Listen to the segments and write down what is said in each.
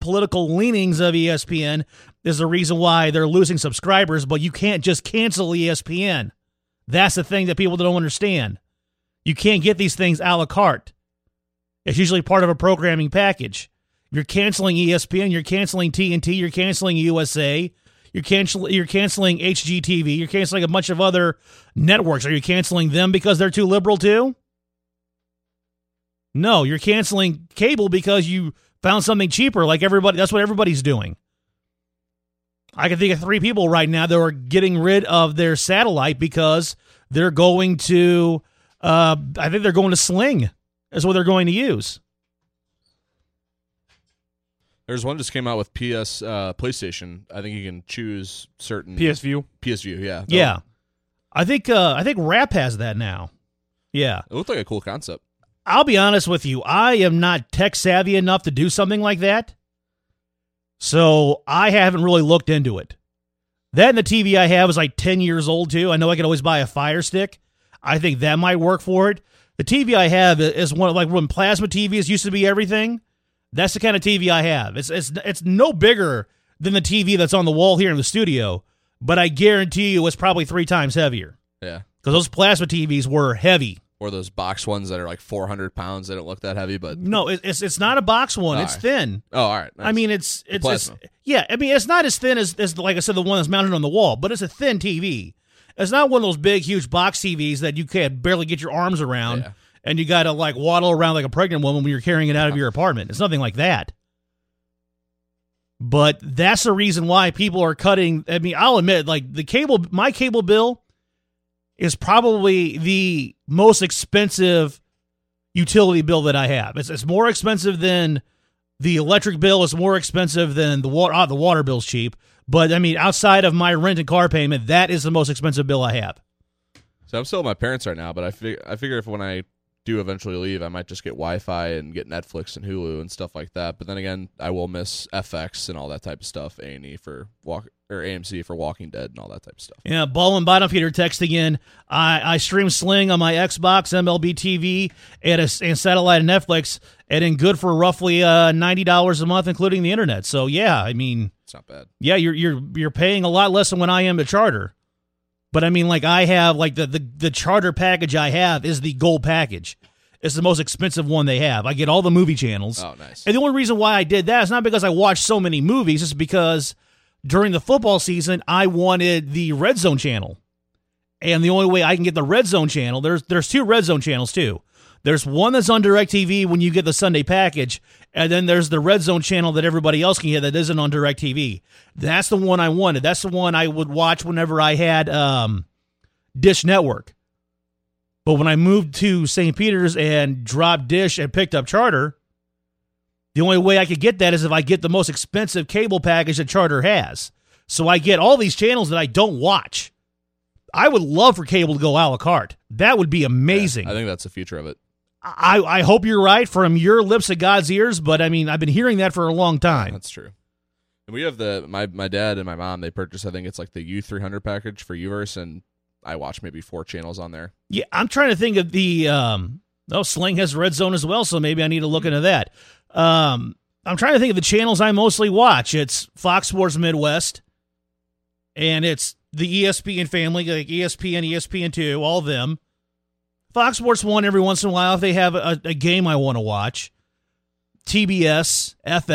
political leanings of ESPN is the reason why they're losing subscribers, but you can't just cancel ESPN. That's the thing that people don't understand. You can't get these things a la carte. It's usually part of a programming package. You're canceling ESPN, you're canceling TNT, you're canceling USA, you're canceling HGTV, you're canceling a bunch of other networks. Are you canceling them because they're too liberal too? No, you're canceling cable because you found something cheaper like everybody. That's what everybody's doing. I can think of 3 people right now that are getting rid of their satellite because they're going to, I think they're going to Sling. That's what they're going to use. There's one just came out with PlayStation. I think you can choose certain PSView, yeah. Yeah. I think Rap has that now. Yeah. It looked like a cool concept. I'll be honest with you. I am not tech savvy enough to do something like that. So I haven't really looked into it. That and the TV I have is like 10 years old too. I know I could always buy a Fire Stick. I think that might work for it. The TV I have is one like when plasma TVs used to be everything. That's the kind of TV I have. It's no bigger than the TV that's on the wall here in the studio, but I guarantee you it's probably 3 times heavier. Yeah. Because those plasma TVs were heavy. Or those box ones that are like 400 pounds. They don't look that heavy, but no, it's not a box one. It's thin. Oh, all right. Nice. I mean, it's yeah. I mean, it's not as thin as like I said, the one that's mounted on the wall, but it's a thin TV. It's not one of those big, huge box TVs that you can't barely get your arms around. Yeah. And you got to like waddle around like a pregnant woman when you're carrying it out of your apartment. It's nothing like that. But that's the reason why people are cutting. I mean, I'll admit, like my cable bill is probably the most expensive utility bill that I have. It's more expensive than the electric bill. It's more expensive than the water. The water bill's cheap. But I mean, outside of my rent and car payment, that is the most expensive bill I have. So I'm still with my parents right now, but I figure if when I do eventually leave, I might just get Wi-Fi and get Netflix and Hulu and stuff like that. But then again, I will miss FX and all that type of stuff, A&E for AMC for Walking Dead and all that type of stuff. Yeah, Ball and Bottom Feeder texting in. I stream Sling on my Xbox, MLB TV, and satellite and Netflix, and in good for roughly $90 a month, including the internet. So yeah, I mean, it's not bad. Yeah, you're paying a lot less than when I am at Charter. But I mean, like I have, like the Charter package I have is the gold package. It's the most expensive one they have. I get all the movie channels. Oh, nice. And the only reason why I did that is not because I watched so many movies. It's because during the football season, I wanted the Red Zone channel. And the only way I can get the Red Zone channel, there's 2 Red Zone channels too. There's one that's on DirecTV when you get the Sunday package, and then there's the Red Zone channel that everybody else can get that isn't on DirecTV. That's the one I wanted. That's the one I would watch whenever I had Dish Network. But when I moved to St. Peter's and dropped Dish and picked up Charter, the only way I could get that is if I get the most expensive cable package that Charter has. So I get all these channels that I don't watch. I would love for cable to go a la carte. That would be amazing. Yeah, I think that's the future of it. I hope you're right from your lips to God's ears, but I mean, I've been hearing that for a long time. That's true. And we have my dad and my mom, they purchased, I think it's like the U300 package for Uverse, and I watch maybe 4 channels on there. Yeah, I'm trying to think of the, Sling has Red Zone as well, so maybe I need to look into that. I'm trying to think of the channels I mostly watch. It's Fox Sports Midwest, and it's the ESPN family, like ESPN, ESPN2, all of them. Fox Sports 1 every once in a while if they have a game I want to watch. TBS,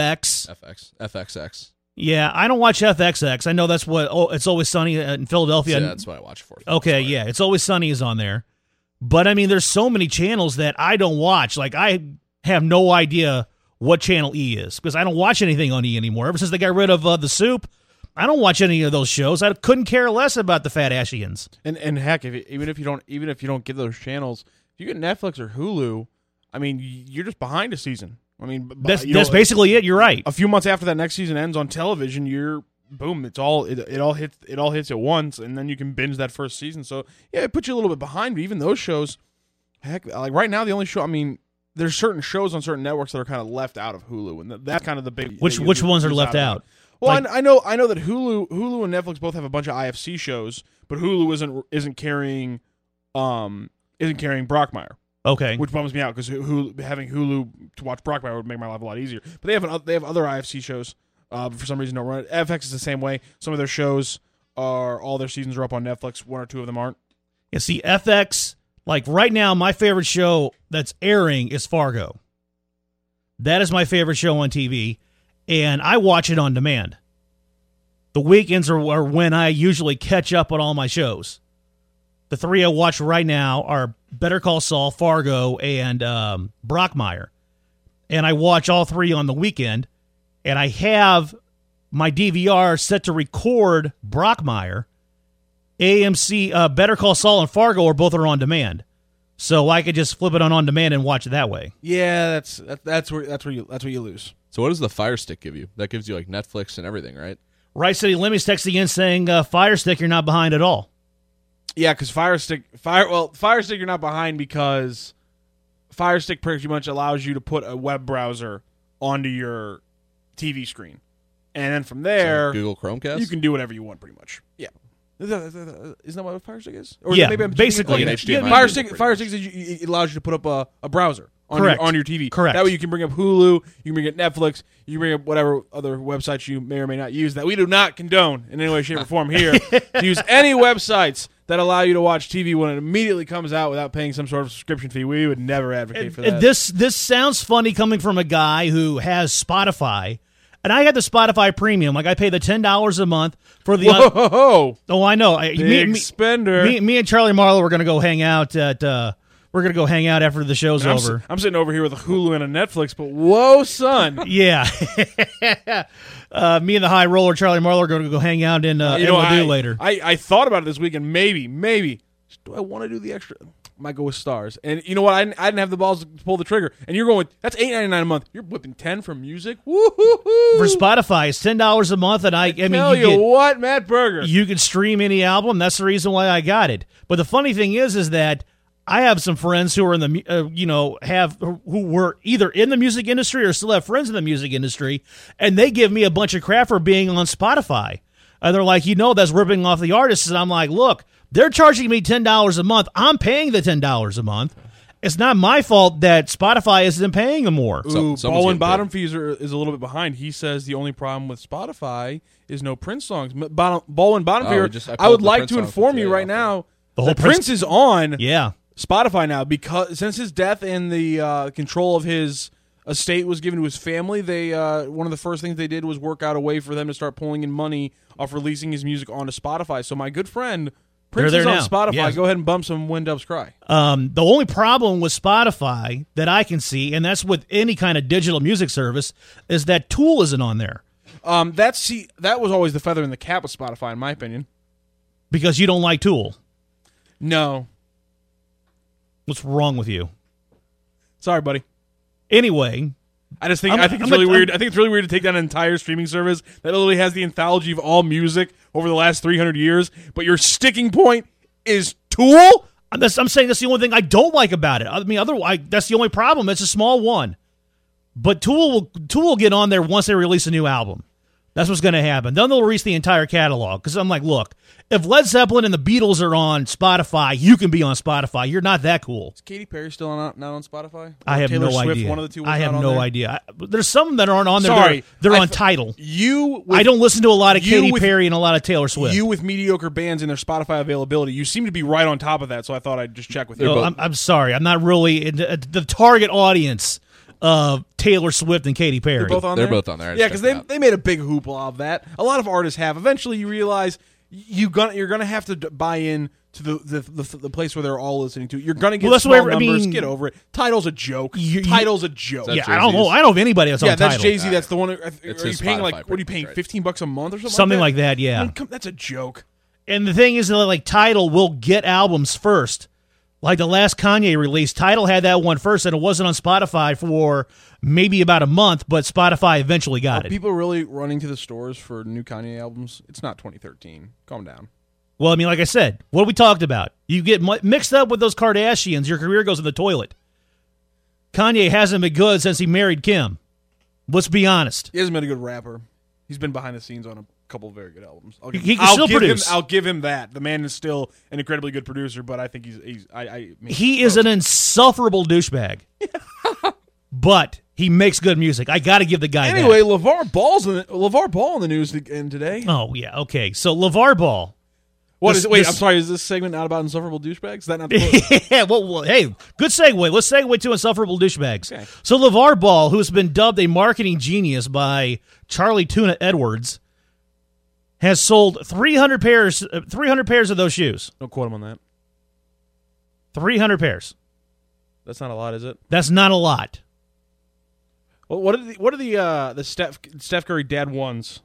FXX. Yeah, I don't watch FXX. I know that's what It's Always Sunny in Philadelphia. Yeah, that's what I watch for. Okay, yeah, It's Always Sunny is on there. But, I mean, there's so many channels that I don't watch. Like, I have no idea what channel E is because I don't watch anything on E anymore. Ever since they got rid of The Soup, I don't watch any of those shows. I couldn't care less about the Fat Ashians. And heck, even if you don't get those channels, if you get Netflix or Hulu, I mean, you're just behind a season. I mean, that's basically it. You're right. A few months after that next season ends on television, you're boom. It all hits at once, and then you can binge that first season. So yeah, it puts you a little bit behind. But even those shows, heck, like right now, the only show. I mean, there's certain shows on certain networks that are kind of left out of Hulu, and that's kind of the big. Which ones are left out? Well, like, I know that Hulu and Netflix both have a bunch of IFC shows, but Hulu isn't carrying Brockmire. Okay. which bums me out because having Hulu to watch Brockmire would make my life a lot easier. But they have other IFC shows. For some reason, don't run it. FX is the same way. Some of their shows all their seasons are up on Netflix. One or two of them aren't. Yeah, see, FX, like right now, my favorite show that's airing is Fargo. That is my favorite show on TV, and I watch it on demand. The weekends are when I usually catch up on all my shows. The three I watch right now are Better Call Saul, Fargo, and Brockmire. And I watch all three on the weekend, and I have my DVR set to record Brockmire. AMC, Better Call Saul, and Fargo are on demand. So I could just flip it on demand and watch it that way. Yeah, that's where you lose. So what does the Fire Stick give you? That gives you like Netflix and everything, right? Right City Limmy's texting in saying, Fire Stick, you're not behind at all. Yeah, because Fire Stick, you're not behind because Fire Stick pretty much allows you to put a web browser onto your TV screen, and then from there, So Google Chromecast. you can do whatever you want, pretty much. Yeah, isn't that what Fire Stick is? Or Yeah, maybe I'm basically. Like an HDMI. Fire Stick is it allows you to put up a browser on your TV. Correct. That way you can bring up Hulu, you can bring up Netflix, you can bring up whatever other websites you may or may not use that we do not condone in any way, shape, or form here to use any websites that allow you to watch TV when it immediately comes out without paying some sort of subscription fee. We would never advocate for that. This sounds funny coming from a guy who has Spotify, and I had the Spotify Premium. Like I pay the $10 a month for the. Whoa! Oh, I know. Big spender. Me and Charlie Marlowe are going to go hang out at. We're going to go hang out after the show's over. I'm sitting over here with a Hulu and a Netflix, but whoa, son. Yeah. Me and the high roller, Charlie Marlowe, are going to go hang out in MLD later. I thought about it this weekend. Maybe. Do I want to do the extra? I might go with Stars. And you know what? I didn't have the balls to pull the trigger. And you're going, that's $8.99 a month. You're whipping 10 for music? Woo-hoo-hoo. For Spotify, it's $10 a month, and I mean, Tell you what, Matt Berger. You can stream any album. That's the reason why I got it. But the funny thing is that I have some friends who are in the, who were either in the music industry or still have friends in the music industry, and they give me a bunch of crap for being on Spotify. And they're like, that's ripping off the artists. And I'm like, look, they're charging me $10 a month. I'm paying the $10 a month. It's not my fault that Spotify isn't paying them more. Ooh, Ball and Bottom fees is a little bit behind. He says the only problem with Spotify is no Prince songs. Ball and Bottom fee. I would like to inform you right now, the Prince is on. Yeah. Spotify now, because since his death and the control of his estate was given to his family, they one of the first things they did was work out a way for them to start pulling in money off releasing his music onto Spotify. So my good friend Prince is on Spotify. Yes. Go ahead and bump some When Doves Cry. The only problem with Spotify that I can see, and that's with any kind of digital music service, is that Tool isn't on there. That was always the feather in the cap with Spotify, in my opinion. Because you don't like Tool. No. What's wrong with you? Sorry, buddy. Anyway, I think it's really weird. I think it's really weird to take down an entire streaming service that literally has the anthology of all music over the last 300 years, but your sticking point is Tool? I'm saying that's the only thing I don't like about it. I mean, otherwise, that's the only problem. It's a small one. But Tool will get on there once they release a new album. That's what's going to happen. Then they'll release the entire catalog. Because I'm like, look, if Led Zeppelin and the Beatles are on Spotify, you can be on Spotify. You're not that cool. Is Katy Perry still not on Spotify? Or I have Taylor no Swift, idea. One of the two was I have not on no there? idea. There's some that aren't on there. Sorry. They're on Tidal. I don't listen to a lot of Katy Perry and a lot of Taylor Swift. You with mediocre bands and their Spotify availability, you seem to be right on top of that, so I thought I'd just check with you. I'm sorry. I'm not really the target audience of Taylor Swift and Katy Perry. They're both on there. Yeah, because they made a big hoopla of that. A lot of artists have. Eventually, you realize you're gonna have to buy in to the place where they're all listening to. You're gonna get small numbers. Get over it. Tidal's a joke. Tidal's a joke. Yeah, I don't know. I don't know of anybody that's on Tidal. Yeah, that's Jay-Z. That's the one. Are you paying Spotify, what are you paying? right. $15 a month or something? Something like that. Yeah. I mean, that's a joke. And the thing is that like Tidal will get albums first. Like the last Kanye release, Tidal had that one first, and it wasn't on Spotify for maybe about a month, but Spotify eventually got Are it. people really running to the stores for new Kanye albums? It's not 2013. Calm down. Well, I mean, like I said, what we talked about. You get mixed up with those Kardashians, your career goes in the toilet. Kanye hasn't been good since he married Kim. Let's be honest. He hasn't been a good rapper. He's been behind the scenes on a couple of very good albums. He can still produce. I'll give him that. The man is still an incredibly good producer, but I think he is an insufferable douchebag. But he makes good music. I got to give the guy anyway, that. LeVar Ball in the news again today. Oh, yeah. Okay. So LeVar Ball. I'm sorry. Is this segment not about insufferable douchebags? Is that not the quote? Yeah, well, hey, good segue. Let's segue to insufferable douchebags. Okay. So LeVar Ball, who has been dubbed a marketing genius by Charlie Tuna Edwards, has sold 300 pairs of those shoes. Don't quote him on that. 300 pairs. That's not a lot, is it? That's not a lot. Well, what are the Steph Curry Dad Ones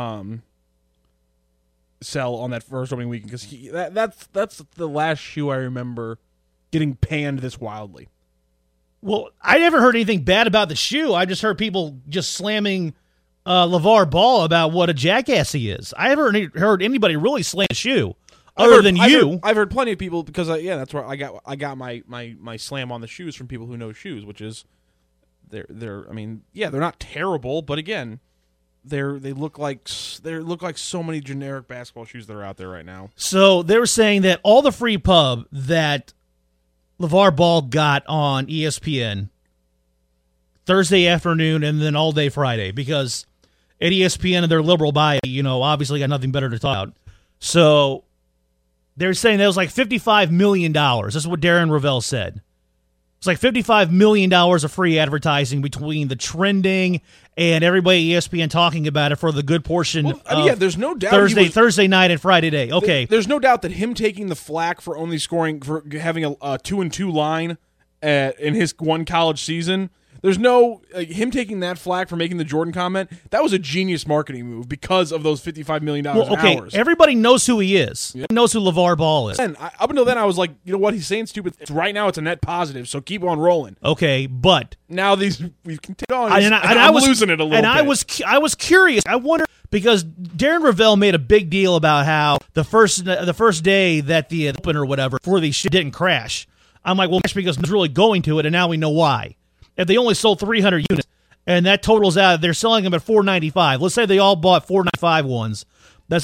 sell on that first opening weekend? Because that's the last shoe I remember getting panned this wildly. Well, I never heard anything bad about the shoe. I just heard people just slamming LeVar Ball about what a jackass he is. I haven't heard anybody really slam a shoe other than you. I've heard plenty of people because that's where I got my slam on the shoes from people who know shoes, which is they're not terrible, but again, they look like so many generic basketball shoes that are out there right now. So they were saying that all the free pub that LeVar Ball got on ESPN Thursday afternoon and then all day Friday, because at ESPN and their liberal buy, obviously got nothing better to talk about. So they're saying that was like $55 million. This is what Darren Ravel said. It's like $55 million of free advertising between the trending and everybody at ESPN talking about it for the good portion of there's no doubt Thursday night and Friday day. Okay. There's no doubt that him taking the flack for only scoring, for having a 2-2 line in his one college season, there's no him taking that flack for making the Jordan comment. That was a genius marketing move because of those $55 million hours. Everybody knows who he is. Yep. Knows who LeVar Ball is. And up until then, I was like, you know what? He's saying stupid. Right now, it's a net positive, so keep on rolling. Okay, but now we can take on. I was losing it a little and bit. I was curious. I wonder, because Darren Ravel made a big deal about how the first day that the open or whatever for these shit didn't crash. I'm like, well, that's because it's really going to it, and now we know why. If they only sold 300 units, and that totals out, they're selling them at $495. Let's say they all bought $495 ones. That's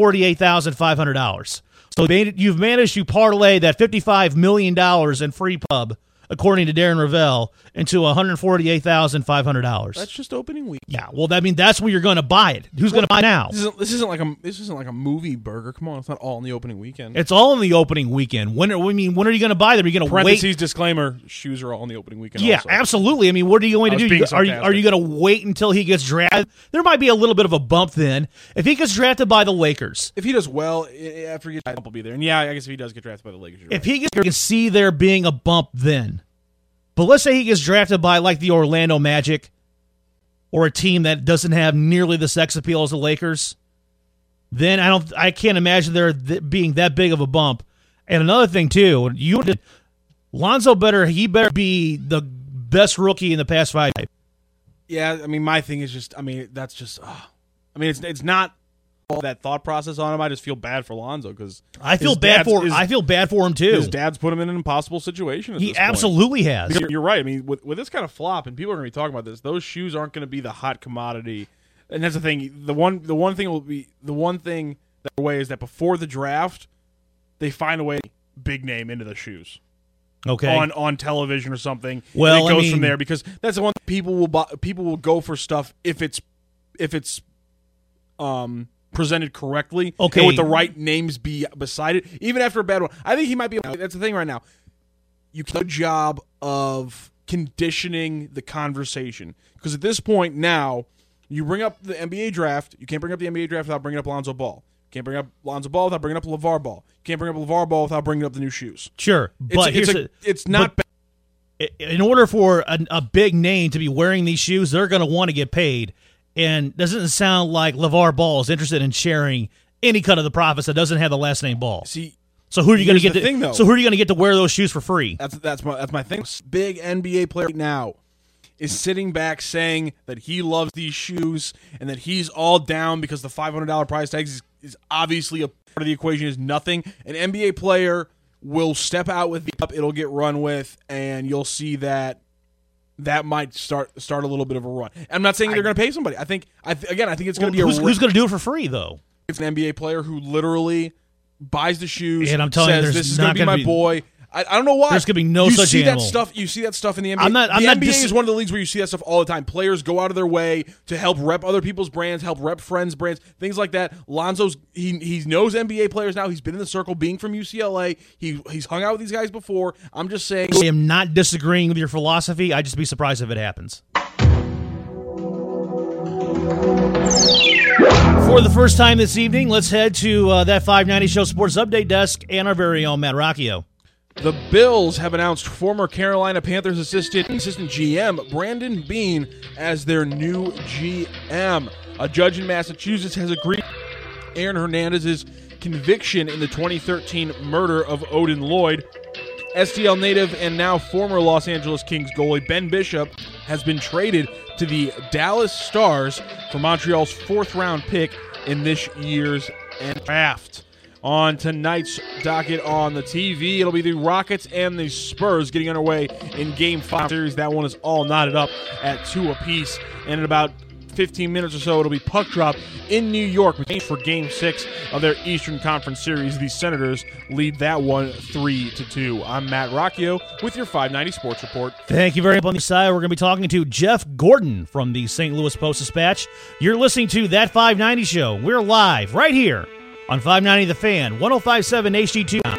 $148,500. So you've managed to parlay that $55 million in free pub, according to Darren Ravel, into $148,500. That's just opening week. Yeah, well, that's where you're going to buy it. Who's going to buy now? This isn't like a movie burger. Come on, it's not all in the opening weekend. It's all in the opening weekend. When are you going to buy them? Are you going to wait? Parentheses disclaimer: shoes are all in the opening weekend. Yeah, also. Absolutely. I mean, what are you going to do? Are you going to wait until he gets drafted? There might be a little bit of a bump then if he gets drafted by the Lakers. If he does well after he gets drafted, will be there. And yeah, I guess if he does get drafted by the Lakers, if he gets, you can see there being a bump then. But let's say he gets drafted by like the Orlando Magic or a team that doesn't have nearly the sex appeal as the Lakers. Then I can't imagine there being that big of a bump. And another thing too, Lonzo better be the best rookie in the past 5 years. Yeah, I mean, my thing is just, that's just, it's not all that thought process on him. I just feel bad for Lonzo because I feel bad for him too. His dad's put him in an impossible situation. He absolutely has. You're right. I mean, with this kind of flop, and people are going to be talking about this, those shoes aren't going to be the hot commodity. And that's the thing. The one thing that way is that before the draft, they find a way to big name into the shoes. Okay. On television or something. Well, and it goes from there because that's the one people will go for stuff if it's presented correctly, okay, and with the right names be beside it, even after a bad one. I think he might be. That's the thing right now. You can do a job of conditioning the conversation because at this point now, you bring up the NBA draft. You can't bring up the NBA draft without bringing up Lonzo Ball. You can't bring up Lonzo Ball without bringing up LeVar Ball. You can't bring up LeVar Ball without bringing up the new shoes. Sure, but it's not. In order for a big name to be wearing these shoes, they're going to want to get paid. And doesn't sound like LeVar Ball is interested in sharing any cut of the profits that doesn't have the last name Ball. See, so who are you going to get? So who are you going to get to wear those shoes for free? That's my thing. Big NBA player right now is sitting back saying that he loves these shoes and that he's all down because the $500 price tag is obviously a part of the equation is nothing. An NBA player will step out with the up, it'll get run with, and you'll see that that might start a little bit of a run. I'm not saying they're going to pay somebody. I think it's going to be who's going to do it for free though? It's an NBA player who literally buys the shoes and I'm telling says, you, this is going to be my boy. I don't know why. There's going to be no you such see animal. You see that stuff in the NBA. I'm not NBA is one of the leagues where you see that stuff all the time. Players go out of their way to help rep other people's brands, help rep friends' brands, things like that. Lonzo's he knows NBA players now. He's been in the circle, being from UCLA. He's hung out with these guys before. I'm just saying. I am not disagreeing with your philosophy. I'd just be surprised if it happens. For the first time this evening, let's head to that 590 Show Sports Update Desk and our very own Matt Rocchio. The Bills have announced former Carolina Panthers assistant GM Brandon Beane as their new GM. A judge in Massachusetts has agreed Aaron Hernandez's conviction in the 2013 murder of Odin Lloyd. STL native and now former Los Angeles Kings goalie Ben Bishop has been traded to the Dallas Stars for Montreal's 4th-round pick in this year's draft. On tonight's docket on the TV, it'll be the Rockets and the Spurs getting underway in Game 5 series. That one is all knotted up at 2 apiece. And in about 15 minutes or so, it'll be puck drop in New York for Game 6 of their Eastern Conference Series. The Senators lead that one 3-2. I'm Matt Rocchio with your 590 Sports Report. Thank you very much. On the side, we're going to be talking to Jeff Gordon from the St. Louis Post-Dispatch. You're listening to That 590 Show. We're live right here on 590 The Fan, 105.7 HD2.